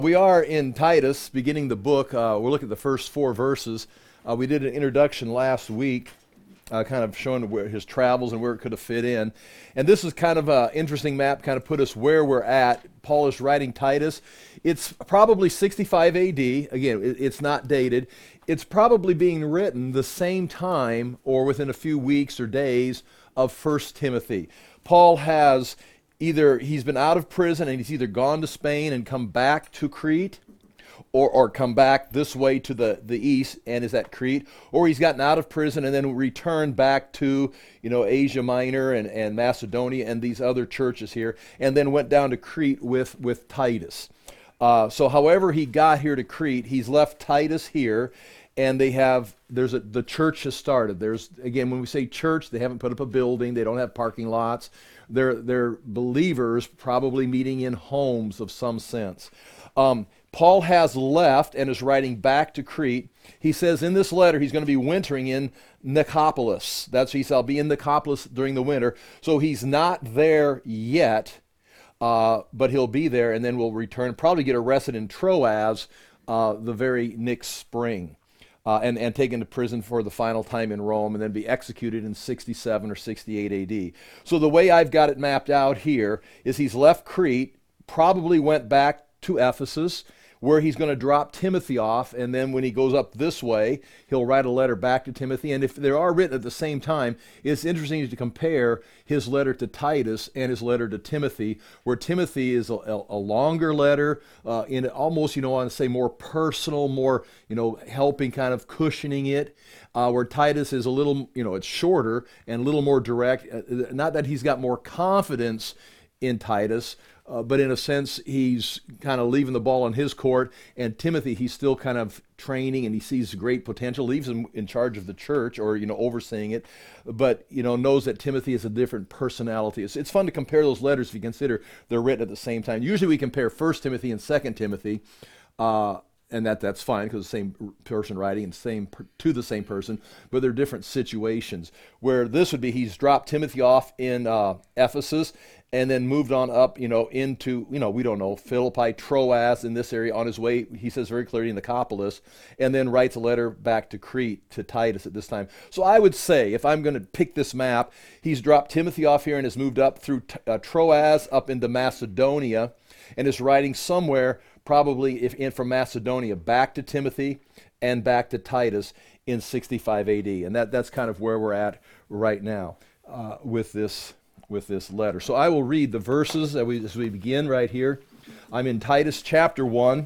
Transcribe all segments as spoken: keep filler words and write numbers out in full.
We are in Titus, beginning the book. Uh, we're looking at the first four verses. Uh, we did an introduction last week, uh, kind of showing where his travels and where it could have fit in. And this is kind of an interesting map, kind of put us where we're at. Paul is writing Titus. It's probably sixty-five A D. Again, it, it's not dated. It's probably being written the same time or within a few weeks or days of First Timothy. Paul has either, he's been out of prison and he's either gone to Spain and come back to Crete, or, or come back this way to the, the east and is at Crete, or he's gotten out of prison and then returned back to, you know, Asia Minor and, and Macedonia and these other churches here, and then went down to Crete with, with Titus. Uh, so however he got here to Crete, he's left Titus here, and they have, there's a, the church has started. There's, again, when we say church, they haven't put up a building, they don't have parking lots. They're, they're believers probably meeting in homes of some sense. Um, Paul has left and is writing back to Crete. He says in this letter he's going to be wintering in Nicopolis. That's he said, I'll be in Nicopolis during the winter. So he's not there yet, uh, but he'll be there, and then we'll return, probably get arrested in Troas uh, the very next spring. Uh, and, and taken to prison for the final time in Rome, and then be executed in sixty-seven or sixty-eight A D. So the way I've got it mapped out here is he's left Crete, probably went back to Ephesus, where he's going to drop Timothy off, and then when he goes up this way, he'll write a letter back to Timothy. And if they are written at the same time, it's interesting to compare his letter to Titus and his letter to Timothy, where Timothy is a, a longer letter, uh, in almost, you know, I want to say more personal, more, you know, helping, kind of cushioning it, uh, where Titus is a little, you know, it's shorter and a little more direct. Uh, not that he's got more confidence in Titus, Uh, but in a sense, he's kind of leaving the ball on his court, and Timothy, he's still kind of training, and he sees great potential, leaves him in charge of the church, or, you know, overseeing it, but, you know, knows that Timothy has a different personality. It's, it's fun to compare those letters if you consider they're written at the same time. Usually we compare First Timothy and Second Timothy, uh, and that that's fine because the same person writing and same per, to the same person, but they're different situations. Where this would be, he's dropped Timothy off in uh, Ephesus, and then moved on up, you know, into, you know, we don't know, Philippi, Troas, in this area, on his way, he says very clearly, in Nicopolis, and then writes a letter back to Crete, to Titus at this time. So I would say, if I'm going to pick this map, he's dropped Timothy off here and has moved up through uh, Troas, up into Macedonia, and is writing somewhere, probably if in from Macedonia, back to Timothy and back to Titus in sixty-five A D. And that, that's kind of where we're at right now uh, with this with this letter. So I will read the verses as we, as we begin right here. I'm in Titus chapter one.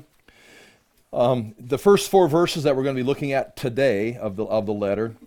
Um, the first four verses that we're going to be looking at today of the of the letter.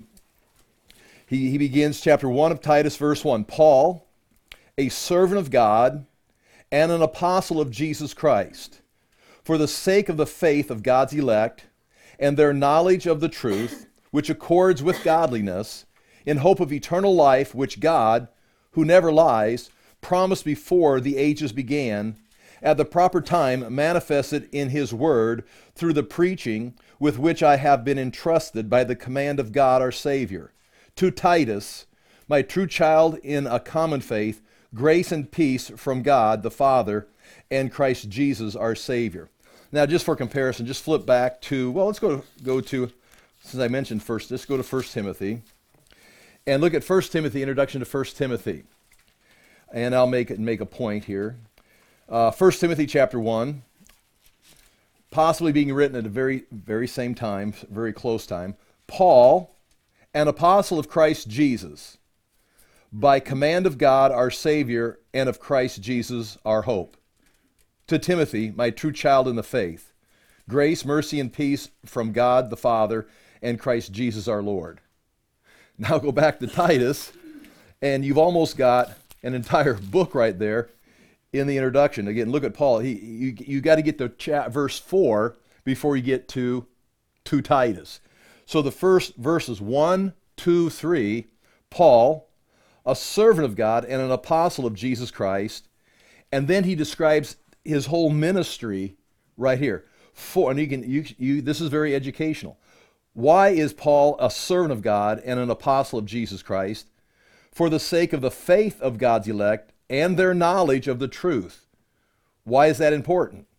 He, he begins chapter one of Titus, verse one. Paul, a servant of God and an apostle of Jesus Christ, for the sake of the faith of God's elect and their knowledge of the truth, which accords with godliness, in hope of eternal life, which God, who never lies, promised before the ages began, at the proper time manifested in his word through the preaching with which I have been entrusted by the command of God our Savior. To Titus, my true child in a common faith, grace and peace from God the Father and Christ Jesus our Savior. Now, just for comparison, just flip back to, well, let's go to, go to since I mentioned first, let's go to First Timothy. And look at First Timothy, introduction to First Timothy. And I'll make it make a point here. Uh, First Timothy chapter one, possibly being written at a very, very same time, very close time. Paul, an apostle of Christ Jesus, by command of God our Savior and of Christ Jesus our hope. To Timothy, my true child in the faith, grace, mercy, and peace from God the Father and Christ Jesus our Lord. Now go back to Titus, and you've almost got an entire book right there in the introduction. Again, look at Paul. He, you you got to get to chat, verse four before you get to, to Titus. So the first verses one, two, three, Paul, a servant of God and an apostle of Jesus Christ, and then he describes his whole ministry right here. For, and you can you you this is very educational. Why is Paul a servant of God and an apostle of Jesus Christ? For the sake of the faith of God's elect and their knowledge of the truth. Why is that important?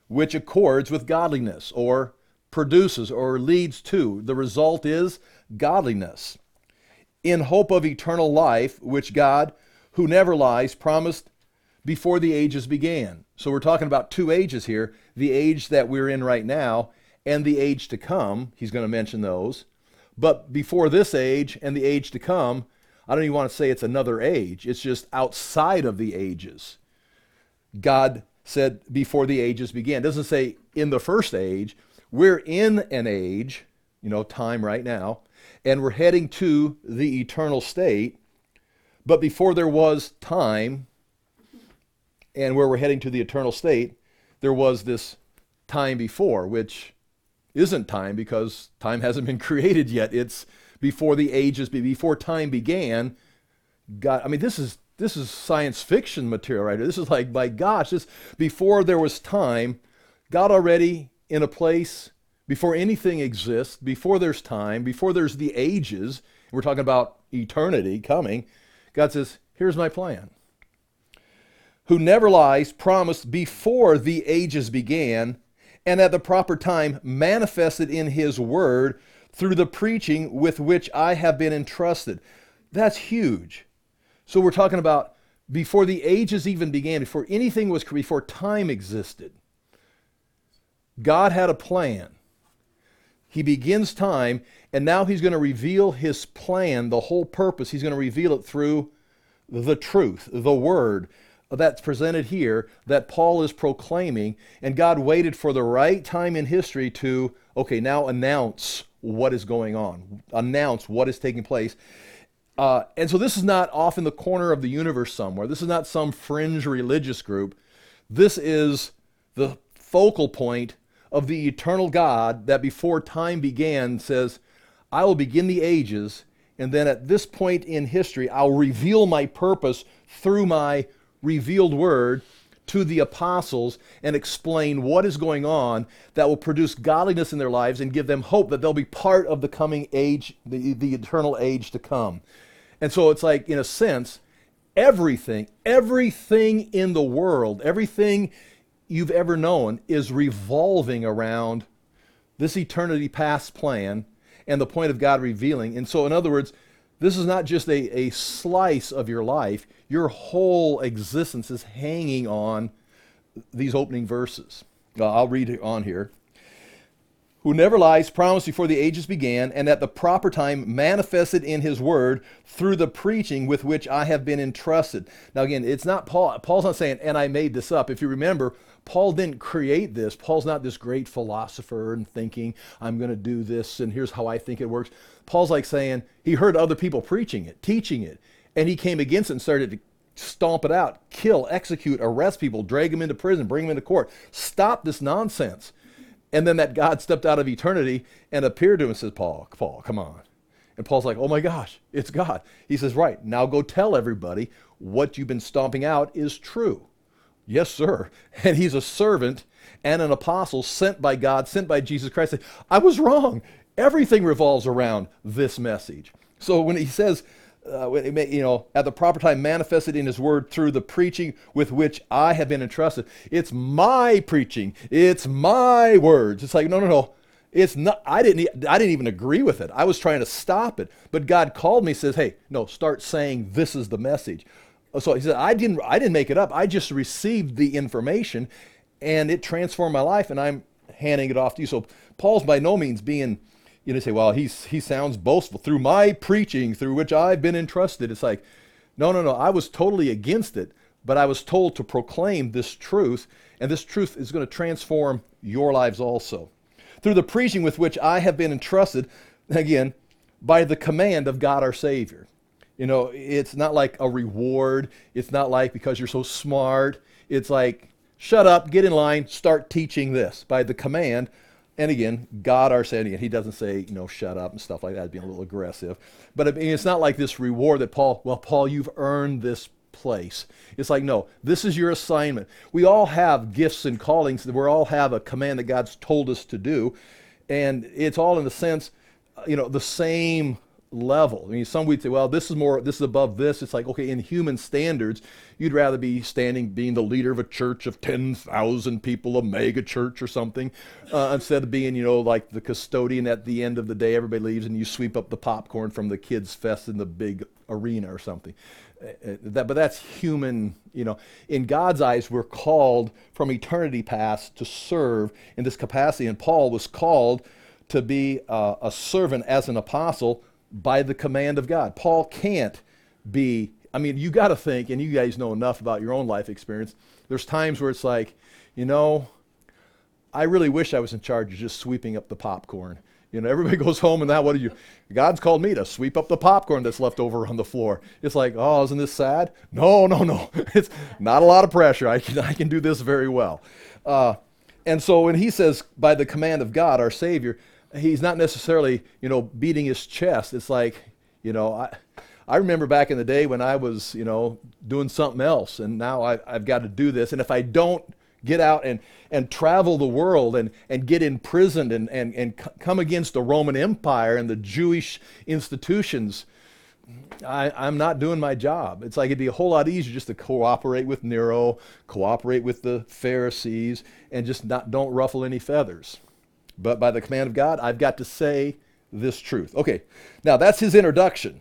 which accords with godliness, or produces, or leads to. The result is godliness. In hope of eternal life, which God, who never lies, promised before the ages began. So we're talking about two ages here, the age that we're in right now and the age to come. He's going to mention those. But before this age and the age to come, I don't even want to say it's another age. It's just outside of the ages. God said before the ages began. It doesn't say in the first age. We're in an age, you know, time right now, and we're heading to the eternal state. But before there was time, and where we're heading to the eternal state, there was this time before, which isn't time because time hasn't been created yet. It's before the ages, before time began. God, I mean, this is this is science fiction material right here. This is like, my gosh, this before there was time, God already in a place before anything exists, before there's time, before there's the ages. We're talking about eternity coming. God says, here's my plan. Who never lies, promised before the ages began, and at the proper time manifested in his word through the preaching with which I have been entrusted. That's huge. So we're talking about before the ages even began, before anything was, before time existed. God had a plan. He begins time, and now he's going to reveal his plan, the whole purpose. He's going to reveal it through the truth, the word that's presented here that Paul is proclaiming. And God waited for the right time in history to, okay, now announce what is going on, announce what is taking place. Uh, and so this is not off in the corner of the universe somewhere. This is not some fringe religious group. This is the focal point of the eternal God that before time began says, I will begin the ages, and then at this point in history, I'll reveal my purpose through my revealed word to the apostles and explain what is going on that will produce godliness in their lives and give them hope that they'll be part of the coming age, the, the eternal age to come. And so it's like, in a sense, everything, everything in the world, everything you've ever known is revolving around this eternity past plan and the point of God revealing. And so, in other words, this is not just a, a slice of your life. Your whole existence is hanging on these opening verses. Uh, I'll read it on here. Who never lies, promised before the ages began, and at the proper time manifested in his word through the preaching with which I have been entrusted. Now again, it's not Paul. Paul's not saying, and I made this up. If you remember, Paul didn't create this. Paul's not this great philosopher and thinking, I'm going to do this, and here's how I think it works. Paul's like saying, he heard other people preaching it, teaching it, and he came against it and started to stomp it out, kill, execute, arrest people, drag them into prison, bring them into court. Stop this nonsense. And then that God stepped out of eternity and appeared to him and says, Paul, Paul, come on. And Paul's like, oh my gosh, it's God. He says, right, now go tell everybody what you've been stomping out is true. Yes, sir. And he's a servant and an apostle sent by God, sent by Jesus Christ. I was wrong. Everything revolves around this message. So when he says, uh, when it may, you know, at the proper time manifested in his word through the preaching with which I have been entrusted, it's my preaching. It's my words. It's like, no, no, no. It's not, I didn't, I didn't even agree with it. I was trying to stop it. But God called me, says, hey, no, start saying this is the message. So he said, I didn't, I didn't make it up. I just received the information and it transformed my life and I'm handing it off to you. So Paul's by no means being, you know, say, well, he's, he sounds boastful through my preaching, through which I've been entrusted. It's like, no, no, no. I was totally against it, but I was told to proclaim this truth, and this truth is going to transform your lives also. Through the preaching with which I have been entrusted, again, by the command of God our Savior. You know, it's not like a reward. It's not like because you're so smart. It's like, shut up, get in line, start teaching this by the command. And again, God our Savior. He doesn't say, you know, shut up and stuff like that, being a little aggressive. But I mean, it's not like this reward that Paul, well, Paul, you've earned this place. It's like, no, this is your assignment. We all have gifts and callings. We all have a command that God's told us to do. And it's all in the sense, you know, the same level. I mean, some we'd say, well, this is more, this is above this. It's like, okay, in human standards, you'd rather be standing, being the leader of a church of ten thousand people, a mega church or something, uh, instead of being, you know, like the custodian at the end of the day, everybody leaves and you sweep up the popcorn from the kids' fest in the big arena or something. Uh, that, but that's human, you know. In God's eyes, we're called from eternity past to serve in this capacity. And Paul was called to be uh, a servant as an apostle by the command of God. Paul can't be, I mean, you got to think, and you guys know enough about your own life experience, there's times where it's like, you know, I really wish I was in charge of just sweeping up the popcorn. You know, everybody goes home and now what do you, God's called me to sweep up the popcorn that's left over on the floor. It's like, oh, isn't this sad? No, no, no. It's not a lot of pressure. I can, I can do this very well. Uh, and so when he says, by the command of God, our Savior, he's not necessarily, you know, beating his chest. It's like, you know, I, I remember back in the day when I was, you know, doing something else, and now I, I've got to do this. And if I don't get out and, and travel the world and, and get imprisoned and, and, and c- come against the Roman Empire and the Jewish institutions, I, I'm not doing my job. It's like it'd be a whole lot easier just to cooperate with Nero, cooperate with the Pharisees, and just not don't ruffle any feathers. But by the command of God, I've got to say this truth. Okay, now that's his introduction.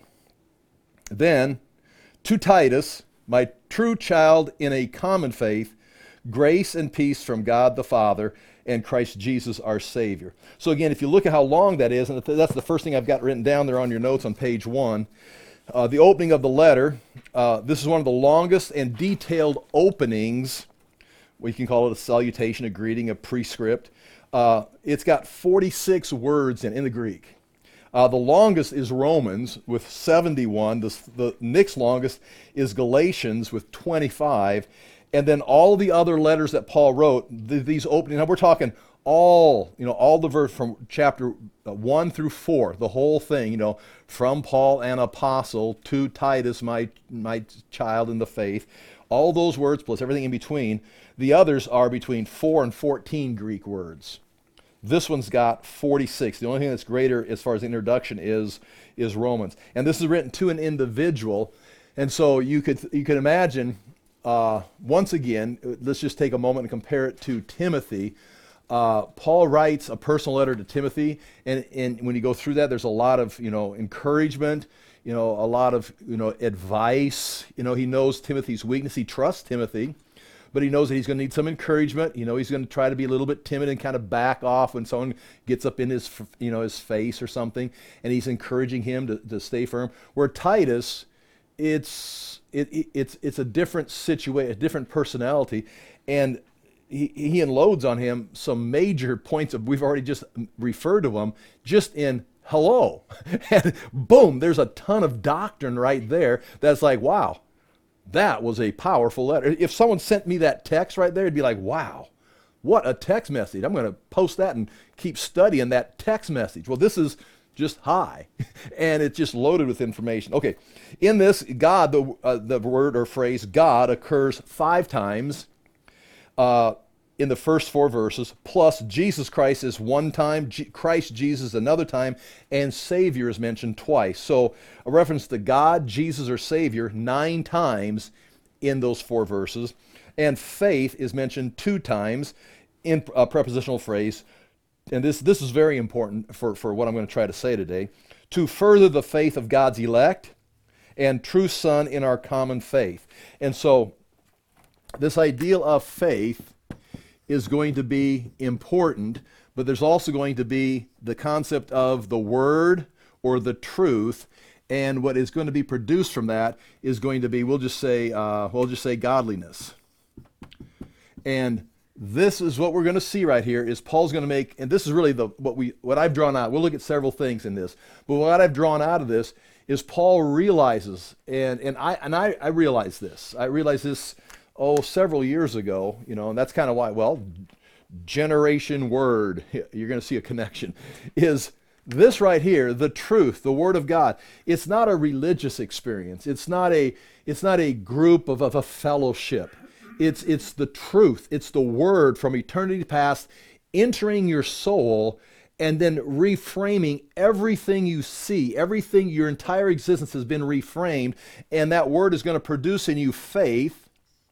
Then, to Titus, my true child in a common faith, grace and peace from God the Father and Christ Jesus our Savior. So again, if you look at how long that is, and that's the first thing I've got written down there on your notes on page one, uh, the opening of the letter, uh, this is one of the longest and detailed openings. We can call it a salutation, a greeting, a prescript. Uh, it's got forty-six words in, in the Greek. Uh, the longest is Romans with seventy-one. The, the next longest is Galatians with twenty-five. And then all the other letters that Paul wrote, th- these opening, now we're talking all, you know, all the verse from chapter one through four, the whole thing, you know, from Paul an apostle to Titus, my, my child in the faith, all those words plus everything in between. The others are between four and fourteen Greek words. This one's got forty-six. The only thing that's greater as far as introduction is, is Romans. And this is written to an individual. And so you could, you could imagine, Uh, once again, let's just take a moment and compare it to Timothy. Uh, Paul writes a personal letter to Timothy, and, and when you go through that, there's a lot of, you know, encouragement, you know, a lot of, you know, advice. You know, he knows Timothy's weakness. He trusts Timothy, but he knows that he's going to need some encouragement. You know, he's going to try to be a little bit timid and kind of back off when someone gets up in his, you know, his face or something, and he's encouraging him to, to stay firm. Where Titus, it's It, it, it's it's a different situation, a different personality, and he, he unloads on him some major points of, we've already just referred to them, just in hello. And boom, there's a ton of doctrine right there that's like, wow, that was a powerful letter. If someone sent me that text right there, it'd be like, wow, what a text message. I'm going to post that and keep studying that text message. Well, this is just hi, and it's just loaded with information. Okay, in this, God, the uh, the word or phrase God occurs five times uh, in the first four verses, plus Jesus Christ is one time, G- Christ Jesus another time, and Savior is mentioned twice. So a reference to God, Jesus, or Savior nine times in those four verses, and faith is mentioned two times in a prepositional phrase. And this, this is very important for, for what I'm going to try to say today, to further the faith of God's elect and true Son in our common faith. And so this ideal of faith is going to be important, but there's also going to be the concept of the word or the truth, and what is going to be produced from that is going to be, we'll just say, uh, we'll just say godliness. And this is what we're going to see right here is Paul's going to make, and this is really the what we what I've drawn out. We'll look at several things in this, but what I've drawn out of this is Paul realizes, and and I and I, I realized this. I realized this oh several years ago, you know, and that's kind of why. Well, generation word, you're going to see a connection. Is this right here the truth, the Word of God? It's not a religious experience. It's not a it's not a group of, of a fellowship. It's it's the truth. It's the word from eternity past entering your soul and then reframing everything you see, everything, your entire existence has been reframed, and that word is going to produce in you faith,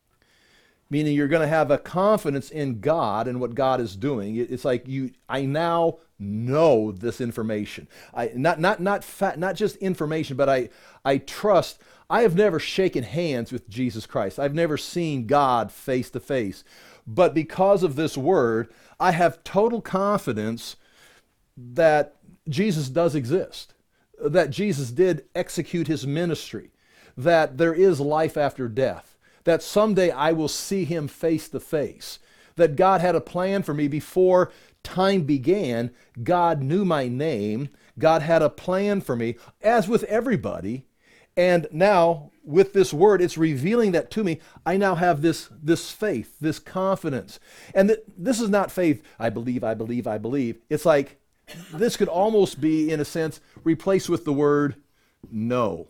meaning you're going to have a confidence in God and what God is doing. It's like you, I now know this information. I not not not fa- not just information, but I I trust. I have never shaken hands with Jesus Christ. I've never seen God face to face, but because of this word, I have total confidence that Jesus does exist, that Jesus did execute his ministry, that there is life after death, that someday I will see him face to face, that God had a plan for me before time began. God knew my name. God had a plan for me, as with everybody. And now, with this word, it's revealing that to me. I now have this, this faith, this confidence. And th- this is not faith, I believe, I believe, I believe. It's like, this could almost be, in a sense, replaced with the word no.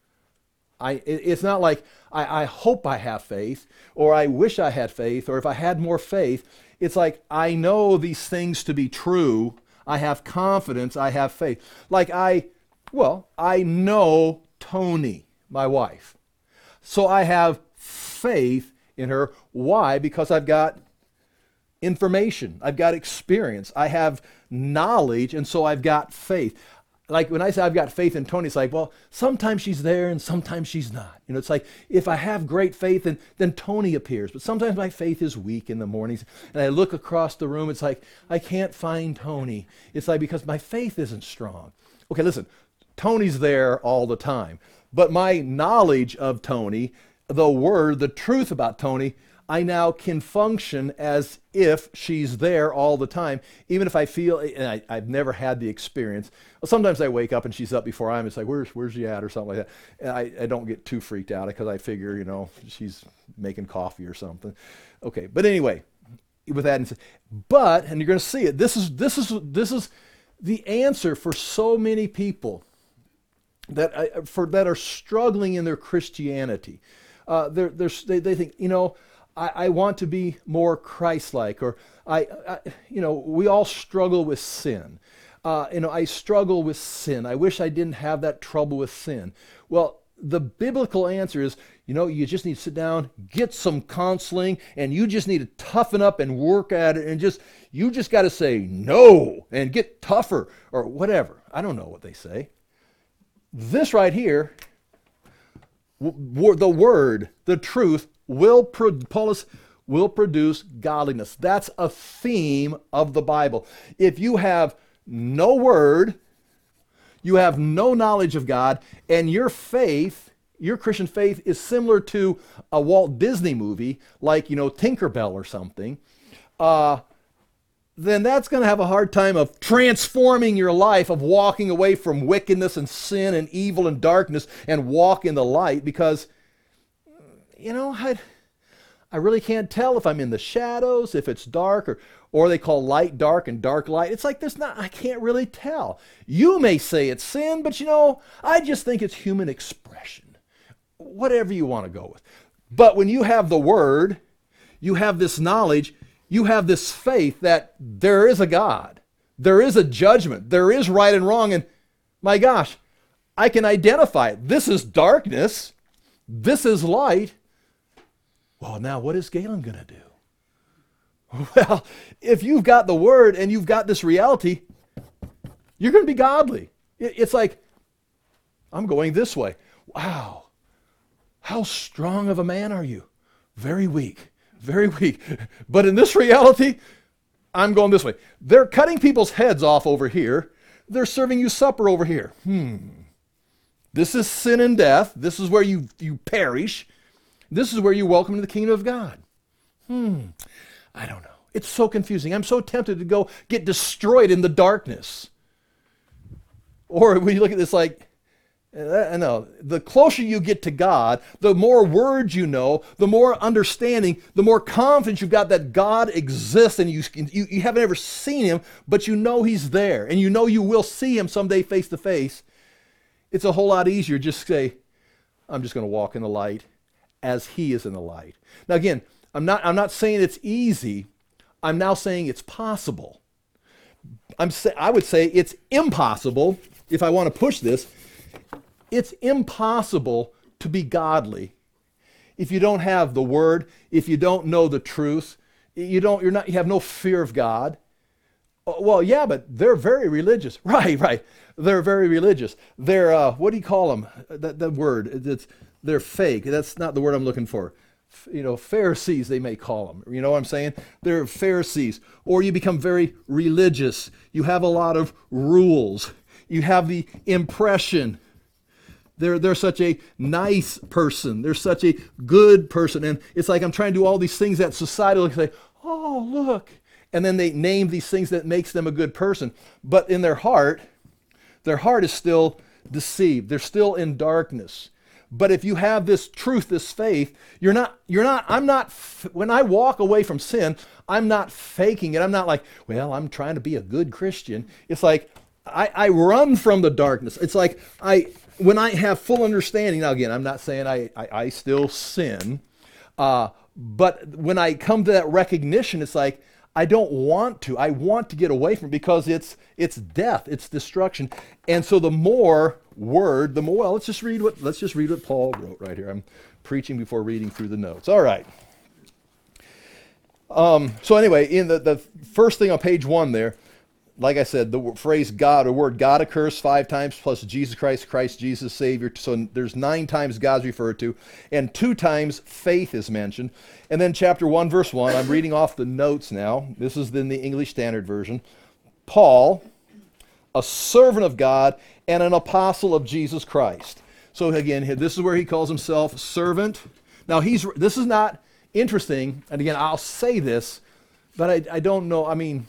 I, it, it's not like I, I hope I have faith, or I wish I had faith, or if I had more faith. It's like I know these things to be true. I have confidence. I have faith. Like I, well, I know Tony, my wife. So I have faith in her. Why? Because I've got information. I've got experience. I have knowledge, and so I've got faith. Like when I say I've got faith in Tony, it's like, well, sometimes she's there and sometimes she's not. You know, it's like if I have great faith, then, then Tony appears. But sometimes my faith is weak in the mornings. And I look across the room, it's like, I can't find Tony. It's like because my faith isn't strong. Okay, listen, Tony's there all the time. But my knowledge of Tony, the word, the truth about Tony, I now can function as if she's there all the time, even if I feel, and I, I've never had the experience. Sometimes I wake up and she's up before I am. It's like, where's where's she at or something like that. And I, I don't get too freaked out because I figure, you know, she's making coffee or something. Okay, but anyway, with that, but, and you're going to see it, this is, this is, this is the answer for so many people that, I, for, that are struggling in their Christianity. Uh, they're, they're, they, they think, you know, I, I want to be more Christ-like, or I, I, you know, we all struggle with sin. Uh, you know, I struggle with sin. I wish I didn't have that trouble with sin. Well, the biblical answer is, you know, you just need to sit down, get some counseling, and you just need to toughen up and work at it, and just, you just got to say no and get tougher or whatever. I don't know what they say. This right here, w- the word, the truth, will pro- Paulus will produce godliness. That's a theme of the Bible. If you have no word, you have no knowledge of God, and your faith, your Christian faith is similar to a Walt Disney movie, like, you know, Tinkerbell or something, uh, then that's going to have a hard time of transforming your life, of walking away from wickedness and sin and evil and darkness and walk in the light, because, you know, I, I really can't tell if I'm in the shadows, if it's dark, or or they call light dark and dark light. It's like there's not, I can't really tell. You may say it's sin, but you know, I just think it's human expression. Whatever you want to go with. But when you have the word, you have this knowledge, you have this faith that there is a God, there is a judgment, there is right and wrong, and my gosh, I can identify it. This is darkness, this is light. Well, now what is Galen going to do? Well, if you've got the word and you've got this reality, you're going to be godly. It's like, I'm going this way. Wow. How strong of a man are you? Very weak, very weak. But in this reality, I'm going this way. They're cutting people's heads off over here. They're serving you supper over here. Hmm. This is sin and death. This is where you, you perish. This is where you're welcome to the kingdom of God. Hmm. I don't know. It's so confusing. I'm so tempted to go get destroyed in the darkness. Or when you look at this like, I know, the closer you get to God, the more words you know, the more understanding, the more confidence you've got that God exists, and you, you, you haven't ever seen him, but you know he's there, and you know you will see him someday face to face. It's a whole lot easier just to say, I'm just going to walk in the light as he is in the light. Now again, I'm not, I'm not saying it's easy. I'm now saying it's possible. I'm say, I would say it's impossible, if I want to push this, it's impossible to be godly if you don't have the Word, if you don't know the truth, you don't, you're not, you have no fear of God. Well, yeah, but they're very religious. Right, right. They're very religious. They're, uh, what do you call them? That, that word, it's, they're fake. That's not the word I'm looking for. F- you know, Pharisees, they may call them. You know what I'm saying? They're Pharisees. Or you become very religious. You have a lot of rules. You have the impression they're, they're such a nice person. They're such a good person. And it's like I'm trying to do all these things that society will say, oh, look. And then they name these things that makes them a good person. But in their heart, their heart is still deceived. They're still in darkness. But if you have this truth, this faith, you're not, you're not, I'm not, when I walk away from sin, I'm not faking it. I'm not like, well, I'm trying to be a good Christian. It's like, I, I run from the darkness. It's like, I, when I have full understanding, now again, I'm not saying I, I, I still sin, uh, but when I come to that recognition, it's like, I don't want to. I want to get away from it because it's it's death, it's destruction. And so the more word, the more, well, let's just read what let's just read what Paul wrote right here. I'm preaching before reading through the notes. All right. Um, so anyway, in the, the first thing on page one there, like I said, the phrase God, or word God occurs five times, plus Jesus Christ, Christ Jesus, Savior. So there's nine times God's referred to, and two times faith is mentioned. And then chapter one, verse one, I'm reading off the notes now. This is in the English Standard Version. Paul, a servant of God and an apostle of Jesus Christ. So again, this is where he calls himself servant. Now, he's this is not interesting, and again, I'll say this, but I, I don't know, I mean,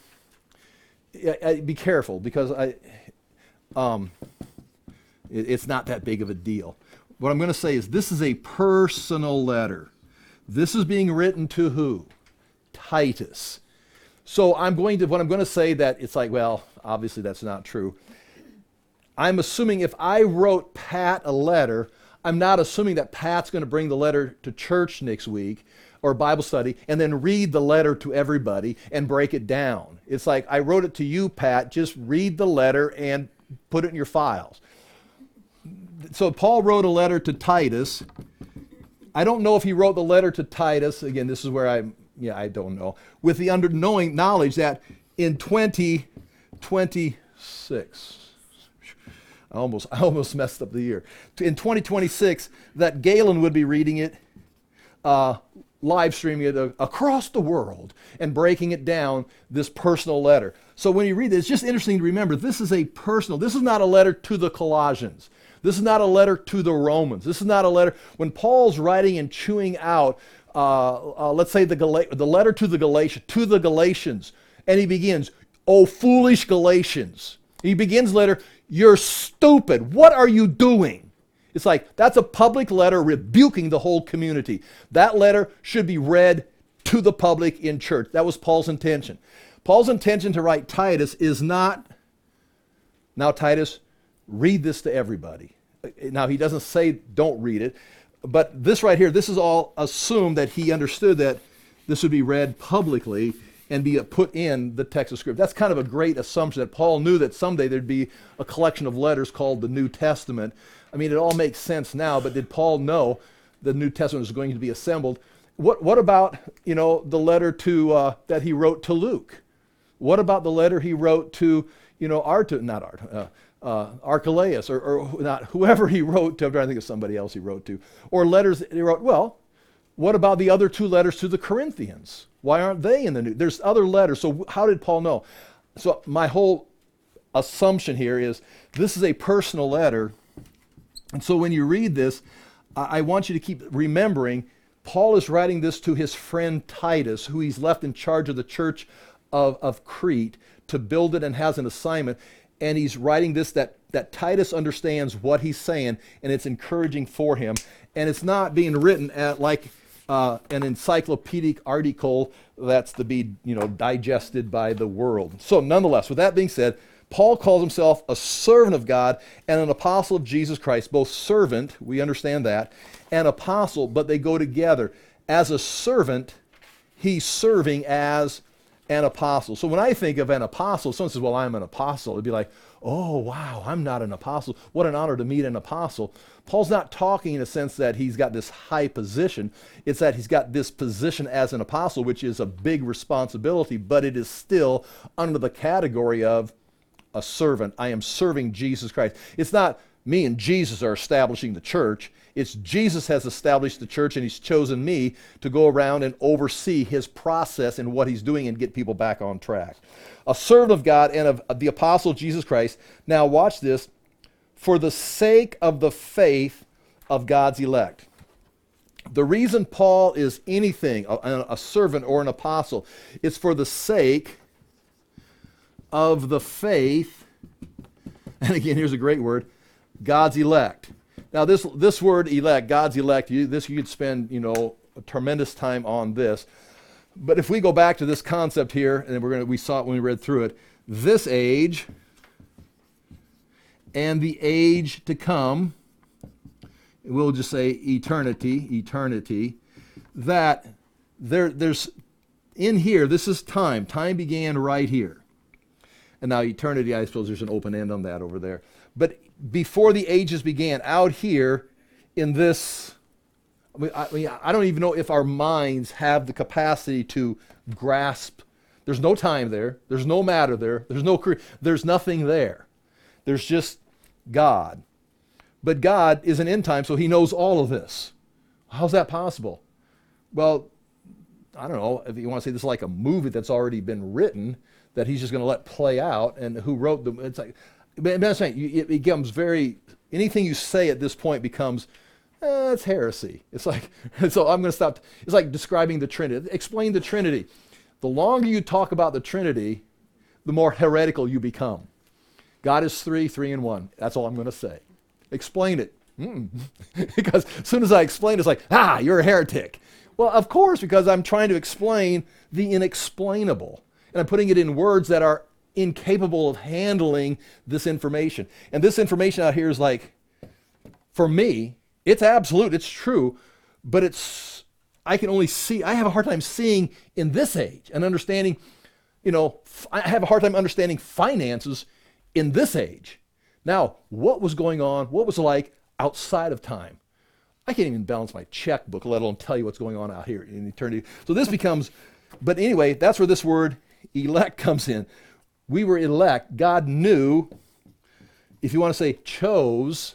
I, I, be careful, because I, um, it, it's not that big of a deal. What I'm going to say is this is a personal letter. This is being written to who? Titus. So I'm going to, what I'm going to say that it's like, well, obviously that's not true. I'm assuming if I wrote Pat a letter, I'm not assuming that Pat's going to bring the letter to church next week or Bible study and then read the letter to everybody and break it down. It's like, I wrote it to you, Pat, just read the letter and put it in your files. So Paul wrote a letter to Titus. I don't know if he wrote the letter to Titus, again, this is where I'm, yeah, I don't know, with the under knowing knowledge that in twenty twenty-six, I almost, I almost messed up the year, in twenty twenty-six, that Galen would be reading it, uh, live streaming it uh, across the world and breaking it down, this personal letter. So when you read it, it's just interesting to remember, this is a personal, this is not a letter to the Colossians. This is not a letter to the Romans. This is not a letter, when Paul's writing and chewing out, uh, uh, let's say the, Gal- the letter to the Galatians, to the Galatians, and he begins, "O foolish Galatians." He begins later, "You're stupid. What are you doing?" It's like, that's a public letter rebuking the whole community. That letter should be read to the public in church. That was Paul's intention. Paul's intention to write Titus is not, now Titus, read this to everybody. Now he doesn't say don't read it, but this right here, this is all assumed that he understood that this would be read publicly and be put in the text of Scripture. That's kind of a great assumption, that Paul knew that someday there'd be a collection of letters called the New Testament. I mean, it all makes sense now, but did Paul know the New Testament was going to be assembled? What What about, you know, the letter to uh, that he wrote to Luke? What about the letter he wrote to, you know, Art, not Art, uh, uh, Archelaus, or, or not whoever he wrote to? I'm trying to think of somebody else he wrote to, or letters that he wrote. Well, what about the other two letters to the Corinthians? Why aren't they in the New? There's other letters. So how did Paul know? So my whole assumption here is this is a personal letter. And so when you read this, I want you to keep remembering, Paul is writing this to his friend Titus, who he's left in charge of the church of, of Crete to build it and has an assignment. And he's writing this that, that Titus understands what he's saying, and it's encouraging for him. And it's not being written at like uh, an encyclopedic article that's to be, you know, digested by the world. So nonetheless, with that being said, Paul calls himself a servant of God and an apostle of Jesus Christ, both servant, we understand that, and apostle, but they go together. As a servant, he's serving as an apostle. So when I think of an apostle, someone says, well, I'm an apostle. It'd be like, oh, wow, I'm not an apostle. What an honor to meet an apostle. Paul's not talking in a sense that he's got this high position. It's that he's got this position as an apostle, which is a big responsibility, but it is still under the category of a servant. I am serving Jesus Christ. It's not me and Jesus are establishing the church. It's Jesus has established the church, and he's chosen me to go around and oversee his process and what he's doing and get people back on track. A servant of God and of, of the apostle Jesus Christ. Now watch this. For the sake of the faith of God's elect. The reason Paul is anything, a, a servant or an apostle, is for the sake of the faith, and again, here's a great word, God's elect. Now this this word elect, God's elect, you, this you could spend, you know, a tremendous time on this. But if we go back to this concept here, and we're gonna we saw it when we read through it, this age and the age to come, we'll just say eternity, eternity, that there there's in here, this is time. Time began right here. And now eternity, I suppose there's an open end on that over there. But before the ages began, out here in this, I mean, I, mean, I don't even know if our minds have the capacity to grasp. There's no time there. There's no matter there. There's no, there's nothing there. There's just God. But God is an end time, so he knows all of this. How's that possible? Well, I don't know, if you want to say this is like a movie that's already been written, that he's just going to let play out, and who wrote them. It's like, but I'm saying, it becomes very, anything you say at this point becomes, eh, it's heresy. It's like, so I'm going to stop. It's like describing the Trinity. Explain the Trinity. The longer you talk about the Trinity, the more heretical you become. God is three, three in one. That's all I'm going to say. Explain it. Mm. Because as soon as I explain it, it's like, ah, you're a heretic. Well, of course, because I'm trying to explain the inexplainable. And I'm putting it in words that are incapable of handling this information. And this information out here is like, for me, it's absolute, it's true, but it's, I can only see, I have a hard time seeing in this age and understanding, you know, I have a hard time understanding finances in this age. Now, what was going on, what was it like outside of time? I can't even balance my checkbook, let alone tell you what's going on out here in eternity. So this becomes, but anyway, that's where this word elect comes in. We were elect. God knew, if you want to say chose,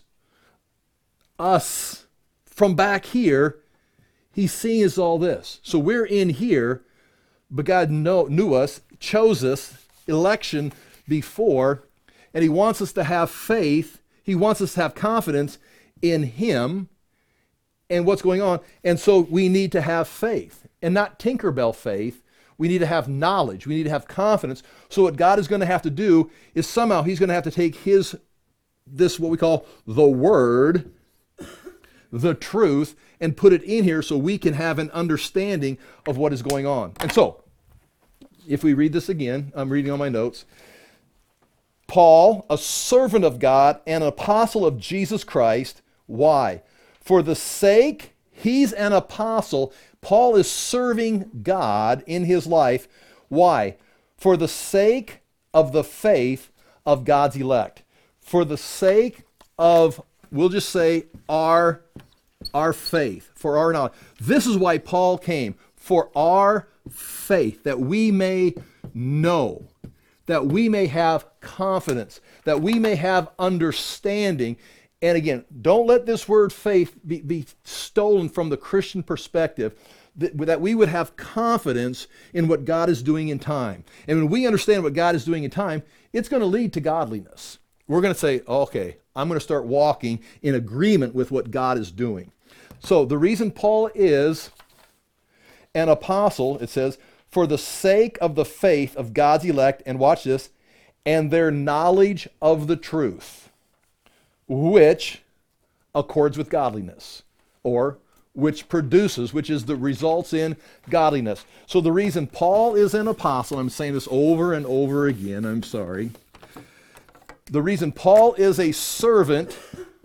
us from back here. He's seeing us all this. So we're in here, but God know, knew us, chose us, election before, and he wants us to have faith. He wants us to have confidence in him and what's going on. And so we need to have faith, and not Tinkerbell faith. We need to have knowledge. We need to have confidence. So what God is going to have to do is somehow he's going to have to take his, this what we call the word, the truth, and put it in here so we can have an understanding of what is going on. And so, if we read this again, I'm reading on my notes. Paul, a servant of God and an apostle of Jesus Christ. Why? For the sake, he's an apostle. Paul is serving God in his life. Why? For the sake of the faith of God's elect. For the sake of, we'll just say, our, our faith, for our knowledge. This is why Paul came, for our faith, that we may know, that we may have confidence, that we may have understanding. And again, don't let this word faith be, be stolen from the Christian perspective, that, that we would have confidence in what God is doing in time. And when we understand what God is doing in time, it's going to lead to godliness. We're going to say, okay, I'm going to start walking in agreement with what God is doing. So the reason Paul is an apostle, it says, for the sake of the faith of God's elect, and watch this, and their knowledge of the truth, which accords with godliness, or which produces, which is the results in godliness. So the reason Paul is an apostle, I'm saying this over and over again, I'm sorry. The reason Paul is a servant,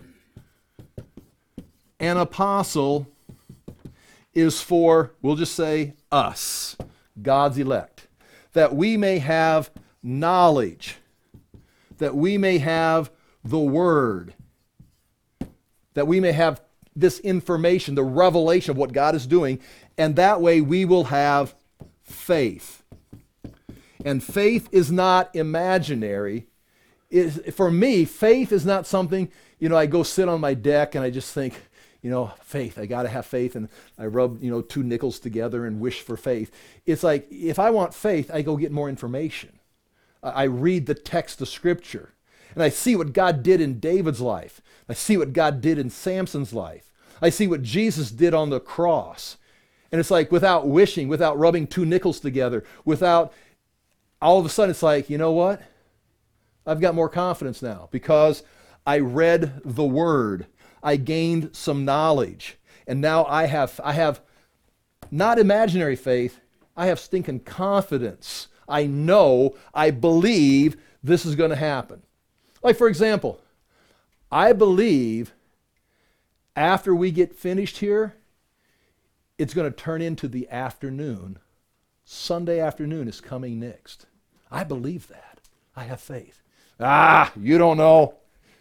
an apostle, is for, we'll just say, us, God's elect. that we may have knowledge, that we may have the Word, that we may have this information, the revelation of what God is doing, and that way we will have faith. And faith is not imaginary. It, for me, faith is not something, you know, I go sit on my deck and I just think, you know, faith, I got to have faith, and I rub, you know, two nickels together and wish for faith. It's like, if I want faith, I go get more information. I read the text of Scripture, and I see what God did in David's life. I see what God did in Samson's life. I see what Jesus did on the cross. And it's like, without wishing, without rubbing two nickels together, without, all of a sudden it's like, you know what? I've got more confidence now because I read the Word. I gained some knowledge. And now I have, I have not imaginary faith, I have stinking confidence. I know, I believe this is going to happen. Like, for example, I believe after we get finished here, it's going to turn into the afternoon. Sunday afternoon is coming next. I believe that. I have faith. Ah, you don't know.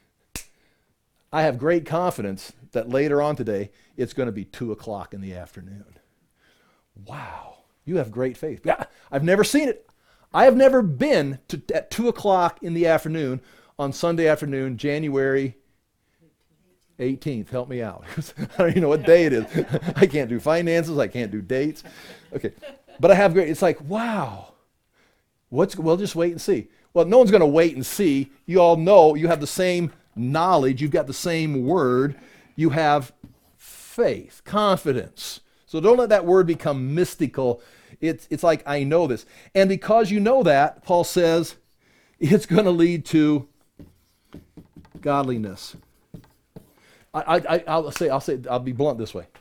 I have great confidence that later on today, it's going to be two o'clock in the afternoon. Wow, you have great faith. Yeah, I've never seen it. I have never been to, at two o'clock in the afternoon on Sunday afternoon, January eighteenth. Help me out. I don't even know what day it is. I can't do finances. I can't do dates. Okay, but I have great, it's like, wow. What's, we'll just wait and see. Well, no one's going to wait and see. You all know you have the same knowledge. You've got the same word. You have faith, confidence. So don't let that word become mystical. It's, it's like, I know this. And because you know that, Paul says, it's going to lead to godliness. I, I, I'll say, I'll say, I'll be blunt this way.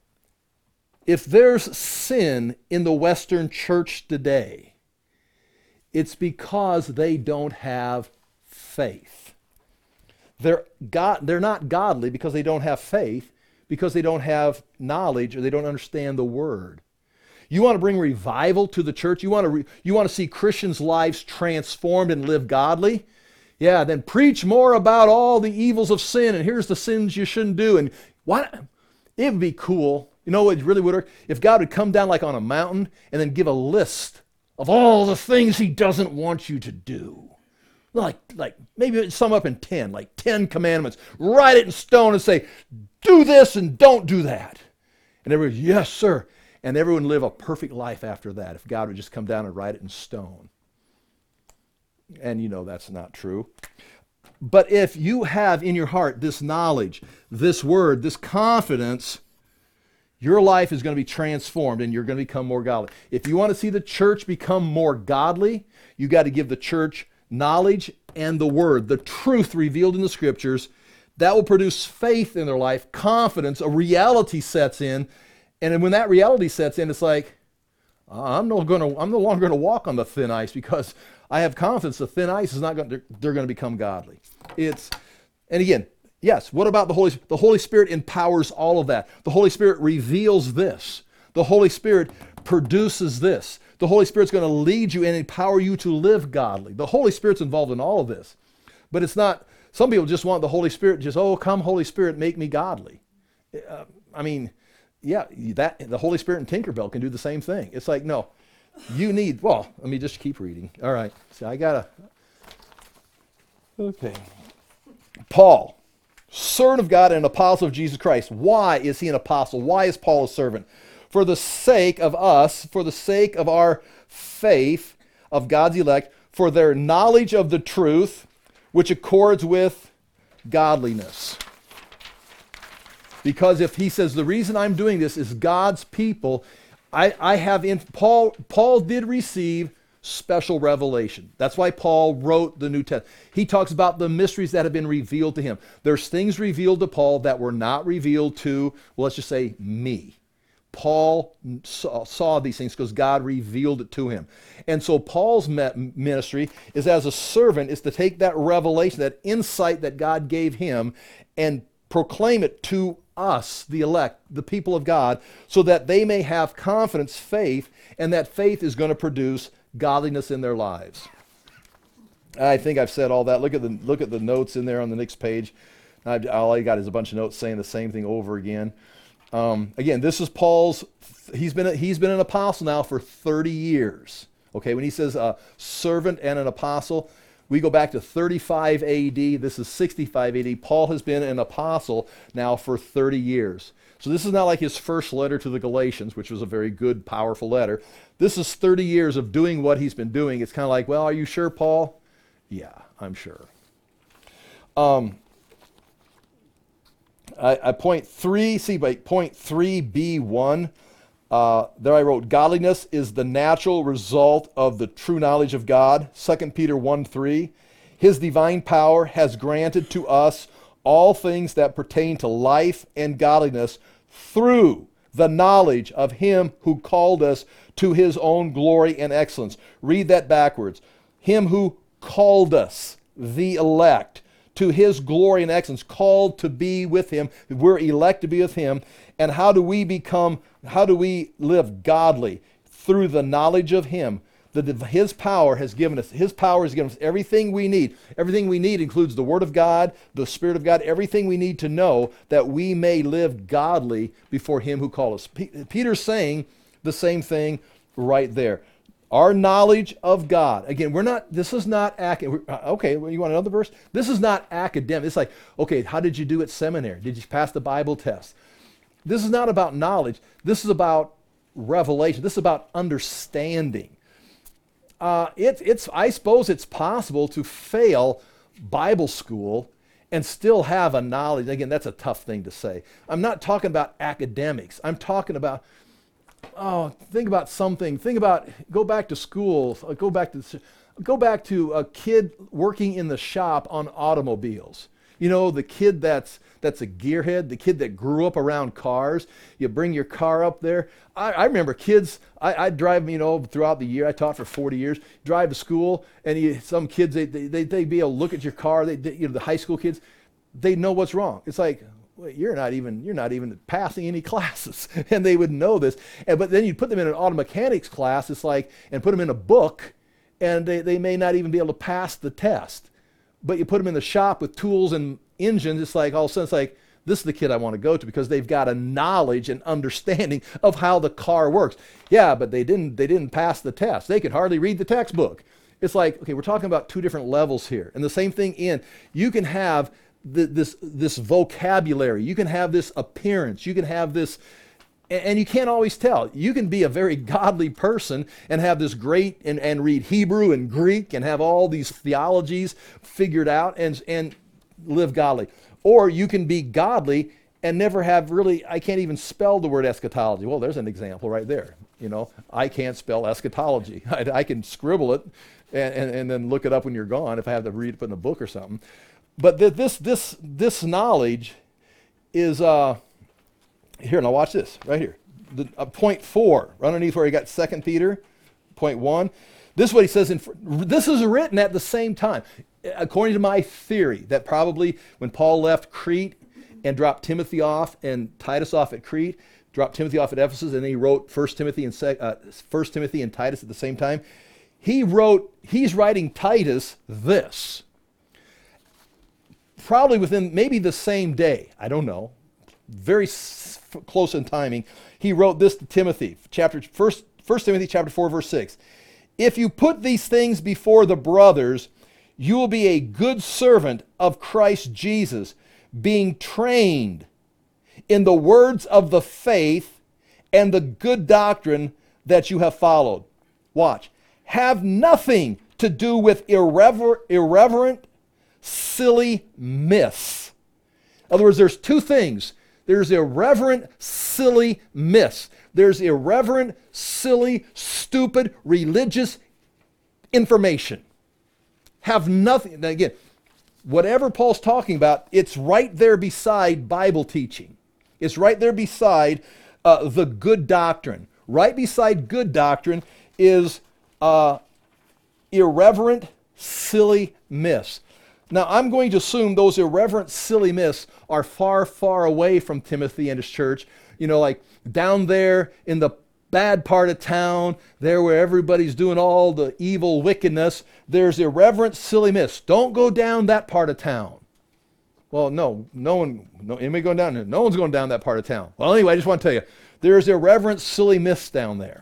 If there's sin in the Western church today, it's because they don't have faith. They're, God, they're not godly because they don't have faith, because they don't have knowledge or they don't understand the Word. You want to bring revival to the church? You want to, re, you want to see Christians' lives transformed and live godly? Yeah, then preach more about all the evils of sin, and here's the sins you shouldn't do. And what? It would be cool. You know what really would work? If God would come down like on a mountain and then give a list of all the things He doesn't want you to do. Like, like maybe sum up in ten, like ten commandments. Write it in stone and say, do this and don't do that. And everyone, yes, sir. And everyone live a perfect life after that if God would just come down and write it in stone. And you know that's not true. But if you have in your heart this knowledge, this word, this confidence, your life is going to be transformed and you're going to become more godly. If you want to see the church become more godly, you got to give the church knowledge and the word, the truth revealed in the Scriptures. That will produce faith in their life, confidence, a reality sets in. And then when that reality sets in, it's like, I'm no, gonna, I'm no longer going to walk on the thin ice because I have confidence the thin ice is not going to, they're going to become godly. It's, and again, yes, what about the Holy Spirit? The Holy Spirit empowers all of that. The Holy Spirit reveals this. The Holy Spirit produces this. The Holy Spirit's going to lead you and empower you to live godly. The Holy Spirit's involved in all of this. But it's not, some people just want the Holy Spirit, just, oh, come Holy Spirit, make me godly. Uh, I mean, yeah, that the Holy Spirit and Tinkerbell can do the same thing. It's like, no, you need, well, let me just keep reading. All right, so I gotta, okay. Paul, servant of God and an apostle of Jesus Christ. Why is he an apostle? Why is Paul a servant? For the sake of us, for the sake of our faith of God's elect, for their knowledge of the truth, which accords with godliness. Because if he says, the reason I'm doing this is God's people, I, I have in, Paul, Paul did receive special revelation. That's why Paul wrote the New Testament. He talks about the mysteries that have been revealed to him. There's things revealed to Paul that were not revealed to, well, let's just say me. Paul saw, saw these things because God revealed it to him. And so Paul's ministry is as a servant, is to take that revelation, that insight that God gave him and proclaim it to us, the elect, the people of God, so that they may have confidence, faith, and that faith is going to produce godliness in their lives. I think I've said all that. Look at the look at the notes in there on the next page. I, all I got is a bunch of notes saying the same thing over again. Um, again, this is Paul's. He's been a, he's been an apostle now for thirty years. Okay, when he says a servant and an apostle, we go back to thirty-five A D. This is sixty-five A D. Paul has been an apostle now for thirty years. So this is not like his first letter to the Galatians, which was a very good, powerful letter. This is thirty years of doing what he's been doing. It's kind of like, well, are you sure, Paul? Yeah, I'm sure. Um, I, I point three, see, by point three B one, uh, there I wrote, godliness is the natural result of the true knowledge of God. Second Peter one three, his divine power has granted to us all things that pertain to life and godliness through the knowledge of him who called us to his own glory and excellence. Read that backwards. Him who called us, the elect, to his glory and excellence, called to be with him. We're elect to be with him. And how do we become, how do we live godly? Through the knowledge of him. The, his power has given us, his power has given us everything we need. Everything we need includes the Word of God, the Spirit of God, everything we need to know that we may live godly before him who called us. P- Peter's saying the same thing right there. Our knowledge of God. Again, we're not, this is not, ac- okay, well, you want another verse? This is not academic. It's like, okay, how did you do at seminary? Did you pass the Bible test? This is not about knowledge. This is about revelation. This is about understanding. Uh, it, it's, I suppose it's possible to fail Bible school and still have a knowledge. Again, that's a tough thing to say. I'm not talking about academics. I'm talking about, oh, think about something. Think about, go back to school. Go back to, go back to a kid working in the shop on automobiles. You know, the kid that's that's a gearhead, the kid that grew up around cars. You bring your car up there. I, I remember kids, I, I'd drive, you know, throughout the year. I taught for forty years. Drive to school, and you, some kids, they, they, they, they'd be able to look at your car. They, they, you know, the high school kids, they know what's wrong. It's like, well, you're not even you're not even passing any classes, and they would know this. And but then you put them in an auto mechanics class. It's like, and put them in a book, and they, they may not even be able to pass the test. But you put them in the shop with tools and engines. It's like all of a sudden it's like, this is the kid I want to go to because they've got a knowledge and understanding of how the car works. Yeah, but they didn't they didn't pass the test. They could hardly read the textbook. It's like, okay, we're talking about two different levels here. And the same thing in, you can have the, this this vocabulary, you can have this appearance, you can have this, and, and you can't always tell. You can be a very godly person and have this great, and, and read Hebrew and Greek and have all these theologies figured out and and live godly. Or you can be godly and never have really, I can't even spell the word eschatology. Well, there's an example right there. You know, I can't spell eschatology. I, I can scribble it and, and, and then look it up when you're gone if I have to read it in a book or something. But th- this this this knowledge is, uh, here, now watch this, right here. The, uh, point four, right underneath where you got Second Peter, point one. This is what he says, in, this is written at the same time. According to my theory, that probably when Paul left Crete and dropped Timothy off and Titus off at Crete, dropped Timothy off at Ephesus, and then he wrote First Timothy and uh, First Timothy and Titus at the same time. He wrote, he's writing Titus this. Probably within maybe the same day, I don't know, very s- close in timing. He wrote this to Timothy, chapter first, First Timothy chapter four, verse six. If you put these things before the brothers, you will be a good servant of Christ Jesus, being trained in the words of the faith and the good doctrine that you have followed. Watch. Have nothing to do with irrever- irreverent, silly myths. In other words, there's two things. There's irreverent, silly myths. There's irreverent, silly, stupid, religious information. Have nothing. Now again, whatever Paul's talking about, it's right there beside Bible teaching. It's right there beside uh, the good doctrine. Right beside good doctrine is uh, irreverent, silly myths. Now, I'm going to assume those irreverent, silly myths are far, far away from Timothy and his church. You know, like down there in the bad part of town, there where everybody's doing all the evil wickedness. There's irreverent silliness. Don't go down that part of town. Well, no, no one, no, anybody going down there? No one's going down that part of town. Well, anyway, I just want to tell you, there's irreverent, silly myths down there.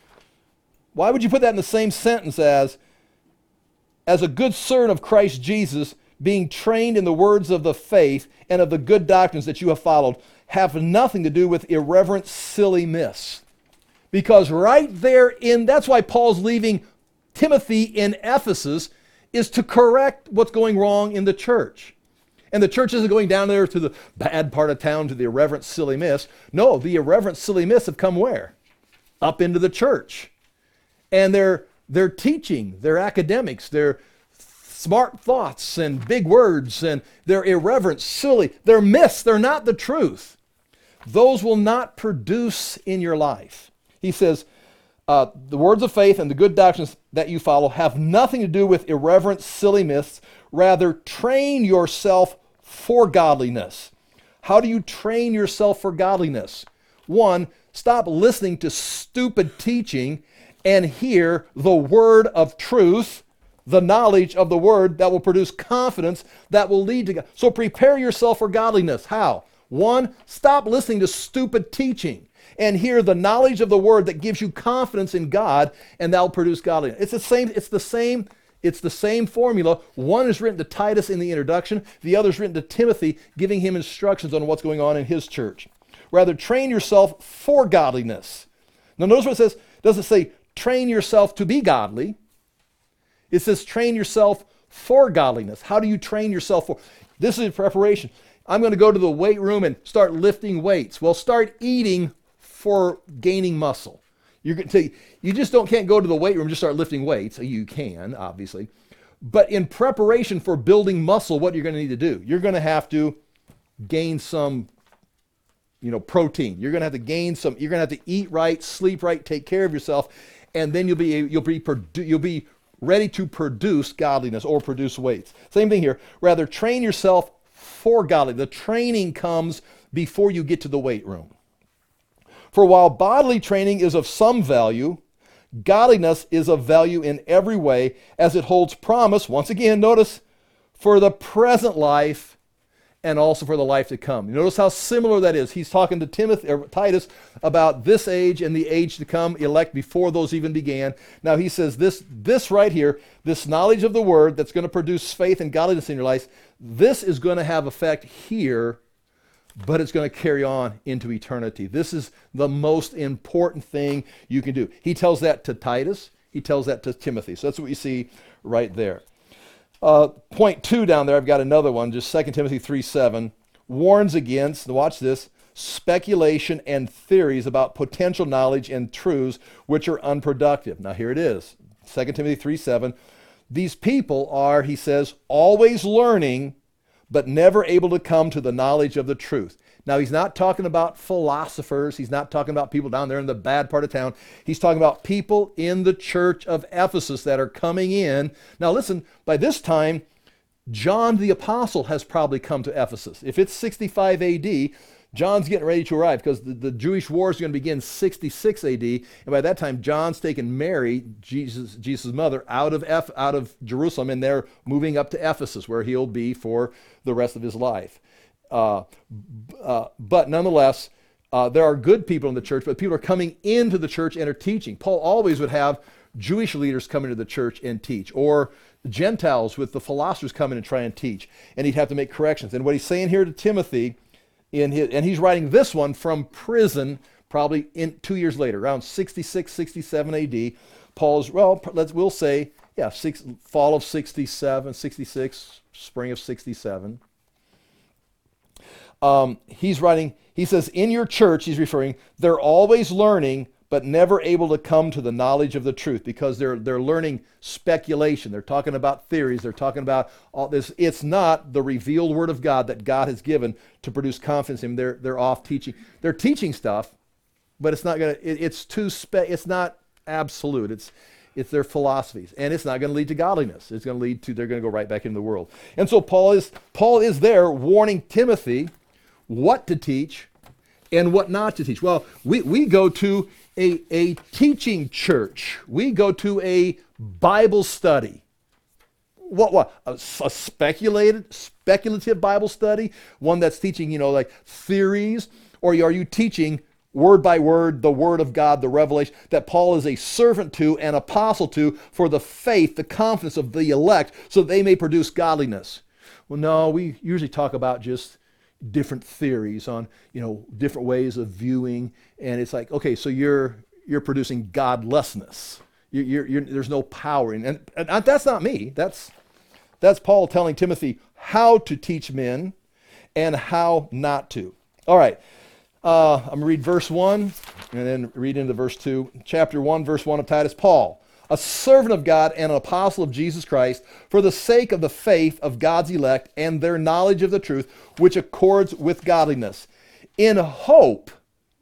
Why would you put that in the same sentence as, as a good servant of Christ Jesus, being trained in the words of the faith and of the good doctrines that you have followed, have nothing to do with irreverent, silly myths? Because right there in, that's why Paul's leaving Timothy in Ephesus, is to correct what's going wrong in the church. And the church isn't going down there to the bad part of town, to the irreverent, silly myths. No, the irreverent, silly myths have come where? Up into the church. And they're, they're teaching, they're academics, they're smart thoughts and big words, and they're irreverent, silly. They're myths, they're not the truth. Those will not produce in your life. He says, uh, the words of faith and the good doctrines that you follow have nothing to do with irreverent, silly myths. Rather, train yourself for godliness. How do you train yourself for godliness? One, stop listening to stupid teaching and hear the word of truth, the knowledge of the word that will produce confidence that will lead to God. So prepare yourself for godliness. How? One, stop listening to stupid teaching and hear the knowledge of the word that gives you confidence in God, and that will produce godliness. It's the same, it's the same It's the same formula. One is written to Titus in the introduction. The other is written to Timothy, giving him instructions on what's going on in his church. Rather, train yourself for godliness. Now, notice what it says. It doesn't say train yourself to be godly. It says train yourself for godliness. How do you train yourself for? This is preparation. I'm going to go to the weight room and start lifting weights. Well, start eating for gaining muscle. You're going to, you just don't can't go to the weight room and just start lifting weights. You can, obviously. But in preparation for building muscle, what you're going to need to do, you're going to have to gain some, you know, protein. You're going to have to gain some, you're going to have to eat right, sleep right, take care of yourself, and then you'll be you'll be you'll be ready to produce godliness or produce weights. Same thing here. Rather, train yourself for godliness. The training comes before you get to the weight room. For while bodily training is of some value, godliness is of value in every way, as it holds promise, once again, notice, for the present life and also for the life to come. You notice how similar that is. He's talking to Timothy or Titus about this age and the age to come, elect before those even began. Now he says this, this right here, this knowledge of the word that's going to produce faith and godliness in your life, this is going to have effect here, but it's going to carry on into eternity. This is the most important thing you can do. He tells that to Titus. He tells that to Timothy. So that's what you see right there. Uh, point two down there, I've got another one, just Second Timothy three seven, warns against, watch this, speculation and theories about potential knowledge and truths which are unproductive. Now here it is, Second Timothy three seven. These people are, he says, always learning, but never able to come to the knowledge of the truth. Now, he's not talking about philosophers. He's not talking about people down there in the bad part of town. He's talking about people in the church of Ephesus that are coming in. Now, listen, by this time, John the Apostle has probably come to Ephesus. If it's sixty-five A D, John's getting ready to arrive because the, the Jewish war is going to begin sixty-six A D. And by that time, John's taken Mary, Jesus, Jesus' mother, out of, Eph, out of Jerusalem, and they're moving up to Ephesus, where he'll be for the rest of his life. Uh, uh, but nonetheless, uh, there are good people in the church, but people are coming into the church and are teaching. Paul always would have Jewish leaders come into the church and teach, or Gentiles with the philosophers come in and try and teach, and he'd have to make corrections. And what he's saying here to Timothy, in his, and he's writing this one from prison, probably in two years later, around sixty-six, sixty-seven A D. Paul's, well, let's, we'll say, yeah, six, fall of sixty-seven, sixty-six, spring of sixty-seven. Um, he's writing, he says, in your church, he's referring, they're always learning, but never able to come to the knowledge of the truth because they're they're learning speculation. They're talking about theories. They're talking about all this. It's not the revealed word of God that God has given to produce confidence in him. They're they're off teaching. They're teaching stuff, but it's not gonna. It, it's too spe. It's not absolute. It's it's their philosophies, and it's not going to lead to godliness. It's going to lead to they're going to go right back into the world. And so Paul is Paul is there warning Timothy what to teach and what not to teach. Well, we, we go to a, a teaching church. We go to a Bible study. What, what? A, a speculated, speculative Bible study? One that's teaching, you know, like theories? Or are you teaching word by word, the word of God, the revelation that Paul is a servant to and apostle to for the faith, the confidence of the elect, so that they may produce godliness? Well, no, we usually talk about just different theories on, you know, different ways of viewing, and it's like, okay, so you're you're producing godlessness. You, you're, you're, there's no power in, and, and that's not me. That's that's Paul telling Timothy how to teach men and how not to. All right. Uh, I'm going to read verse one and then read into verse two. Chapter one, verse one of Titus. Paul, a servant of God and an apostle of Jesus Christ, for the sake of the faith of God's elect and their knowledge of the truth, which accords with godliness, in hope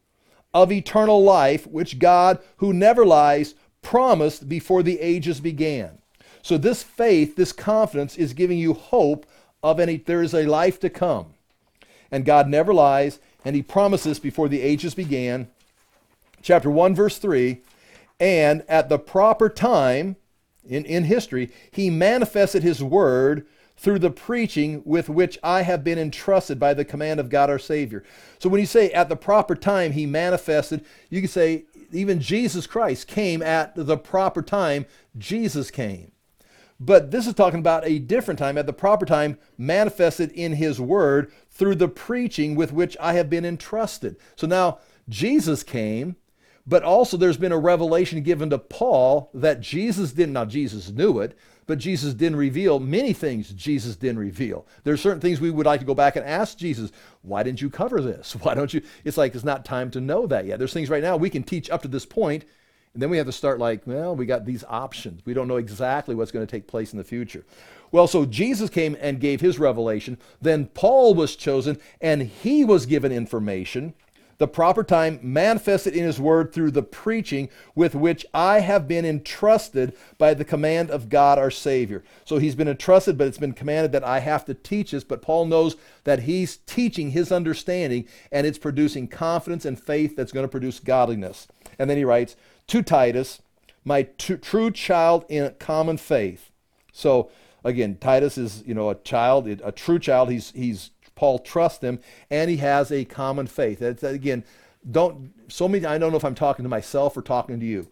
of eternal life, which God, who never lies, promised before the ages began. So this faith, this confidence is giving you hope of any, there is a life to come. And God never lies, and he promises before the ages began. Chapter one, verse three, and at the proper time in, in history, he manifested his word through the preaching with which I have been entrusted by the command of God our Savior. So when you say at the proper time he manifested, you can say even Jesus Christ came at the proper time. Jesus came. But this is talking about a different time, at the proper time, manifested in his word through the preaching with which I have been entrusted. So now Jesus came, but also there's been a revelation given to Paul that Jesus didn't, now Jesus knew it, but Jesus didn't reveal many things Jesus didn't reveal. There's certain things we would like to go back and ask Jesus, why didn't you cover this? Why don't you? It's like it's not time to know that yet. There's things right now we can teach up to this point, and then we have to start like, well, we got these options. We don't know exactly what's going to take place in the future. Well, so Jesus came and gave his revelation. Then Paul was chosen, and he was given information. The proper time manifested in his word through the preaching with which I have been entrusted by the command of God our Savior. So he's been entrusted, but it's been commanded that I have to teach this. But Paul knows that he's teaching his understanding, and it's producing confidence and faith that's going to produce godliness. And then he writes, to Titus, my t- true child in common faith. So again, Titus is, you know, a child, a true child. He's he's Paul trusts him, and he has a common faith. That's, again, don't so many. I don't know if I'm talking to myself or talking to you.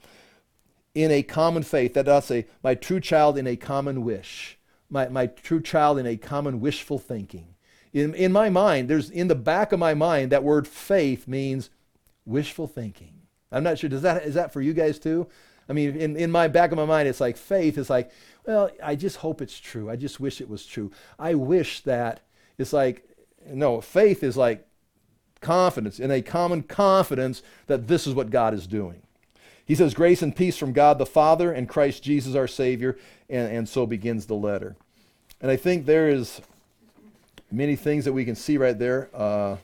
In a common faith, that does say my true child in a common wish, my my true child in a common wishful thinking. In in my mind, there's in the back of my mind that word faith means wishful thinking. I'm not sure, does that, is that for you guys too? I mean, in, in my back of my mind, it's like faith is like, well, I just hope it's true. I just wish it was true. I wish that, it's like, no, faith is like confidence, in a common confidence that this is what God is doing. He says, grace and peace from God the Father and Christ Jesus our Savior, and, and so begins the letter. And I think there is many things that we can see right there. Uh,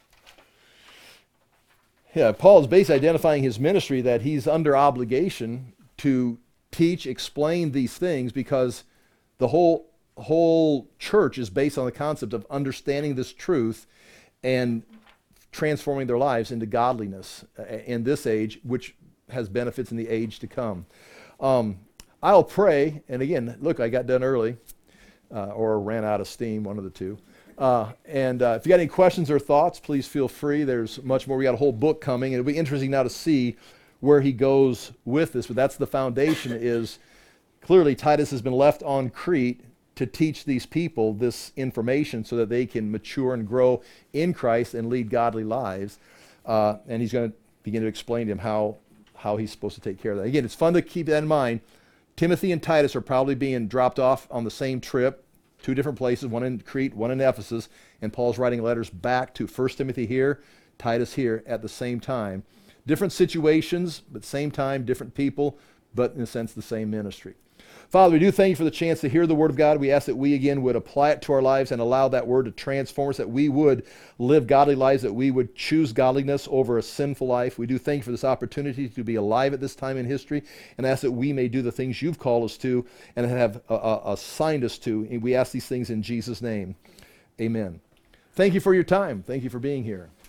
Yeah, Paul is basically identifying his ministry that he's under obligation to teach, explain these things, because the whole whole church is based on the concept of understanding this truth and transforming their lives into godliness in this age, which has benefits in the age to come. Um, I'll pray, and again, look, I got done early, uh, or ran out of steam, one of the two. Uh, and uh, if you got any questions or thoughts, please feel free. There's much more. We got a whole book coming, and it'll be interesting now to see where he goes with this. But that's the foundation. Is clearly Titus has been left on Crete to teach these people this information so that they can mature and grow in Christ and lead godly lives. Uh, and he's going to begin to explain to him how how he's supposed to take care of that. Again, it's fun to keep that in mind. Timothy and Titus are probably being dropped off on the same trip. Two different places, one in Crete, one in Ephesus, and Paul's writing letters back to First Timothy here, Titus here at the same time. Different situations, but same time, different people, but in a sense the same ministry. Father, we do thank you for the chance to hear the Word of God. We ask that we again would apply it to our lives and allow that Word to transform us, that we would live godly lives, that we would choose godliness over a sinful life. We do thank you for this opportunity to be alive at this time in history, and ask that we may do the things you've called us to and have uh, uh, assigned us to. And we ask these things in Jesus' name. Amen. Thank you for your time. Thank you for being here.